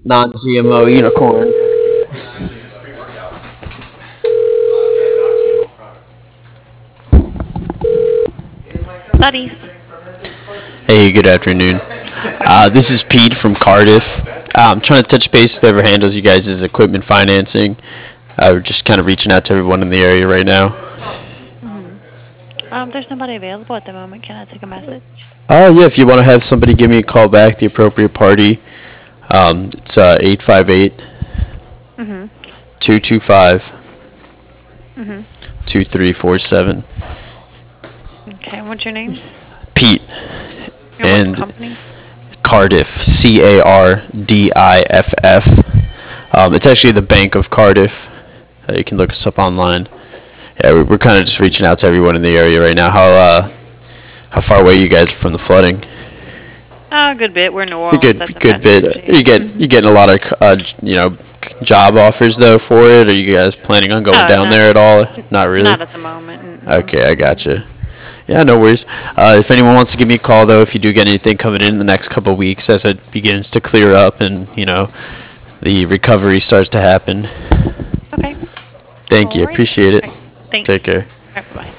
non-GMO unicorn. Buddies. Hey, good afternoon. This is Pete from Cardiff. I'm trying to touch base with whoever handles you guys' equipment financing. We're just kind of reaching out to everyone in the area right now. There's nobody available at the moment. Can I take a message? Oh, yeah, if you want to have somebody give me a call back, the appropriate party, it's 858 Mhm. 225 Mhm. 2347. Okay. What's your name? Pete. And what's the And company? Cardiff, Cardiff. It's actually the Bank of Cardiff. You can look us up online. Yeah, we're kind of just reaching out to everyone in the area right now. How far away are you guys from the flooding? A good bit. We're in New A Orleans. That's good in good Baton Rouge. bit. You getting a lot of job offers though for it? Are you guys planning on going Oh, down not there at all? Not really. not at the moment. Mm-mm. Okay, I gotcha. Yeah, no worries. If anyone wants to give me a call though, if you do get anything coming in the next couple of weeks as it begins to clear up and the recovery starts to happen. Okay. Thank All you. right. Appreciate it. All right. Thanks. Take care. All right, bye.